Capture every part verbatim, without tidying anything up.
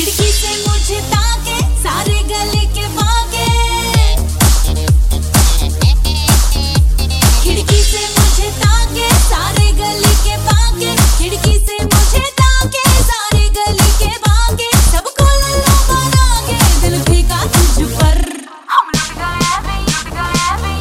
खिड़की से मुझे ताके सारे गली के भागे, खिड़की से मुझे ताके सारे गली के भागे, खिड़की से मुझे ताके सारे गली के भागे, सबको लल्ला बना के दिल फेंका तुझ पर। हम लुट गए लुट गए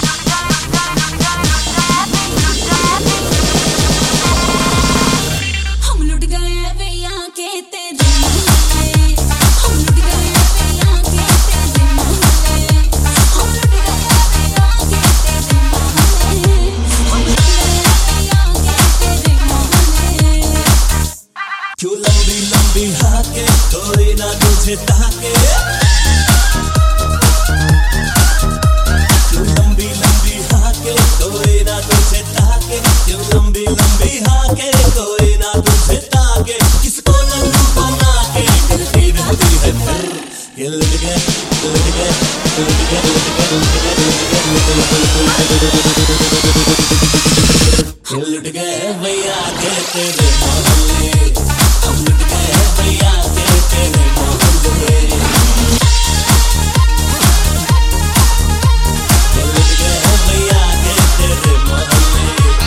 हम लुट गए भैया के तेरे मोहल्ले, हम लुट गए भैया के तेरे मोहल्ले, हम लुट गए भैया के तेरे मोहल्ले, हम लुट गए भैया के तेरे मोहल्ले। क्यों लंबी लंबी हाके कोई ना तुझे ताके, क्यों लंबी लंबी हाके कोई ना तुझे ताके, क्यों लंबी लंबी हाके कोई ना तुझे ताके, किसको लल्लू बना के गिरती रहती है फिर। ये लुट गए लुट गए लुट गए ये लुट गए भैया के तेरे मोहल्ले, हम लुट गए भैया के तेरे मोहल्ले, ये लुट गए भैया के तेरे मोहल्ले।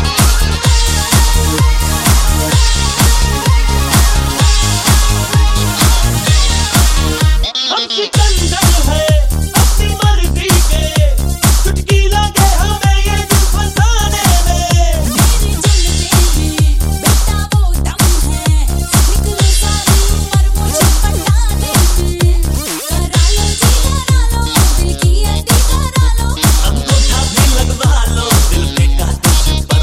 हम सिकंदर है अपनी मर्जी के, चुटकी लगे हमें ये दिल फंसाने में। मेरे जलते में बेटा वो दम है, निकले सारी उम्र मुझे पटाने में। करा लो जी करा लो, दिल की अड्डी करा लो, अंगूठा भी लगवा लो दिल पे का तुझ पर।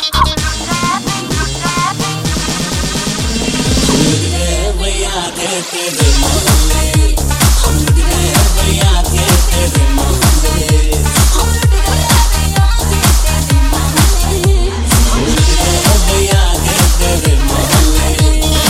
हम लुट गए भैया के तेरे मोहल्ले, हम लुट गए भैया के तेरे मोहल्ले, हम लुट गए भैया के तेरे मोहल्ले, हम लुट गए भैया के तेरे मोहल्ले।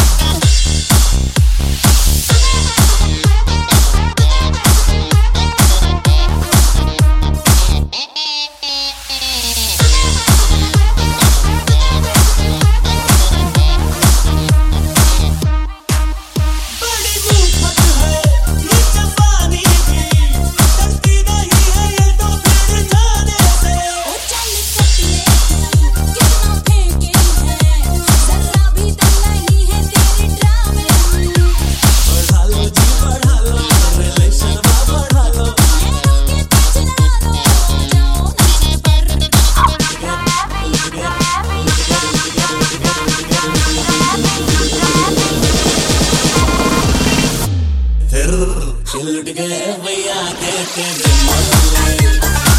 बड़ी मुफ्त है ये जवानी भी, डरती नहीं है ये तो फिर जाने से। ओ चल कतले तू कितना फेंके है, जरा भी दम नहीं है तेरे ड्रामे में। बढ़ा लो जी बढ़ा लो, रिलेशन बढ़ा लो, पैरों के पीछे लगा लो, जाओ नीचे पर। फिर ये लुट गए भैया के तेरे मोहल्ले।